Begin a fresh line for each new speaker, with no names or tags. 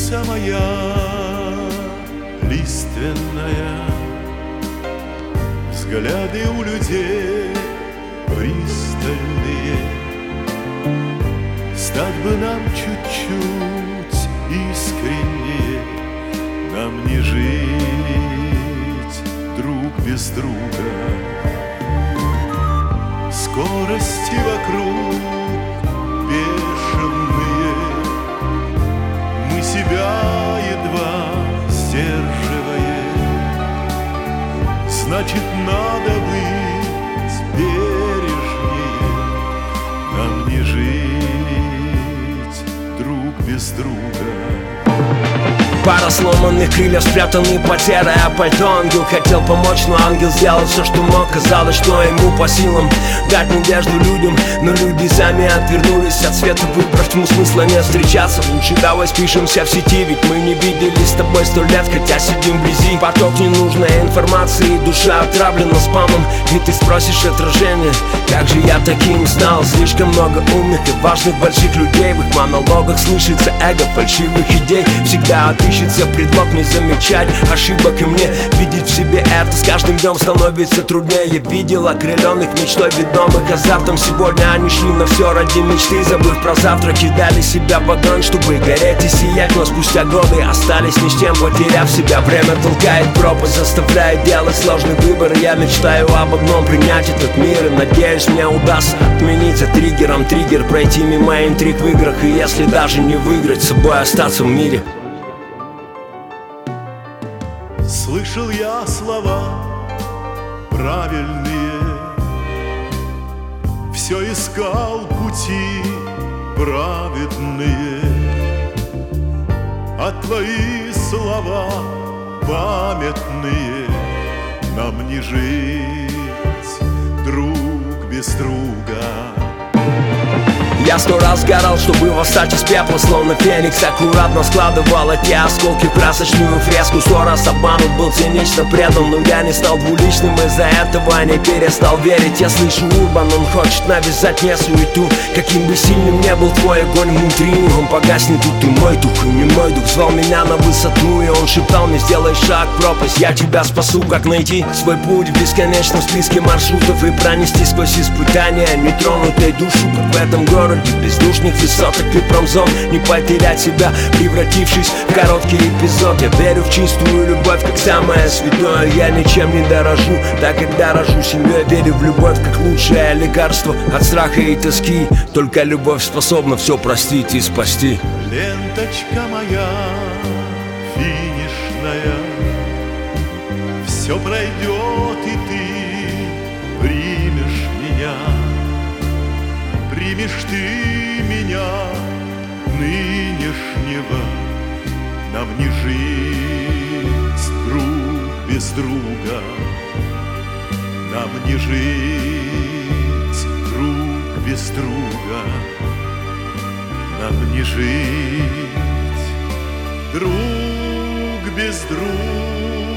Улица моя лиственная, взгляды у людей пристальные. Стать бы нам чуть-чуть искреннее, нам не жить друг без друга. Скорости вокруг бешеные, мы себя едва сдерживаем. Значит, надо быть бережнее, нам не жить друг без друга.
Пара сломанных крыльев, спрятанный под серое пальто. Ангел хотел помочь, но ангел сделал все, что мог. Казалось, что ему по силам дать надежду людям, но люди сами отвернулись от света, выбрав тьму, смысла не встречаться. Лучше давай спишемся в сети, ведь мы не виделись с тобой 100 лет, хотя сидим вблизи. Поток ненужной информации, душа отравлена спамом. И ты спросишь отражение, как же я таким стал? Слишком много умных и важных больших людей, в их монологах слышится эго фальшивых идей. Всегда отыщется предлог не замечать ошибок, и мне видеть в себе это с каждым днем становится труднее. Я видел окрыленных мечтой, ведомых азартом. Сегодня они шли на все ради мечты, забыв про завтра, кидали себя в огонь, чтобы гореть и сиять. Но спустя годы остались ни с чем, потеряв себя. Время толкает пропасть, заставляет делать сложный выбор. Я мечтаю об одном: принять этот мир, и надеюсь, мне удастся отменить за триггером триггер, пройти мимо интриг в играх, и если даже не выиграть, с собой остаться в мире.
Слышал я слова правильные, все искал пути праведные, а твои слова памятные, нам не жить друг без друга.
Я 100 раз горал, чтобы восстать из пепла, словно феникс. Аккуратно складывал эти осколки в красочную фреску. 100 раз обманут, был цинично предан, но я не стал двуличным, из-за этого не перестал верить. Я слышу урбан, он хочет навязать мне суету. Каким бы сильным не был твой огонь внутри, он погаснет, тут и мой дух, и не мой дух. Звал меня на высоту, и он шептал мне: сделай шаг в пропасть, я тебя спасу. Как найти свой путь в бесконечном списке маршрутов и пронести сквозь испытания нетронутой душу, как в этом городе бездушных высоток и промзон. Не потерять себя, превратившись в короткий эпизод. Я верю в чистую любовь, как самое святое. Я ничем не дорожу, так как дорожу семьей. Верю в любовь, как лучшее лекарство от страха и тоски. Только любовь способна все простить и спасти.
Ленточка моя финишная, все пройдет, и ты примешь меня. Примешь ты меня нынешнего, нам не жить друг без друга, нам не жить друг без друга, нам не жить друг без друга.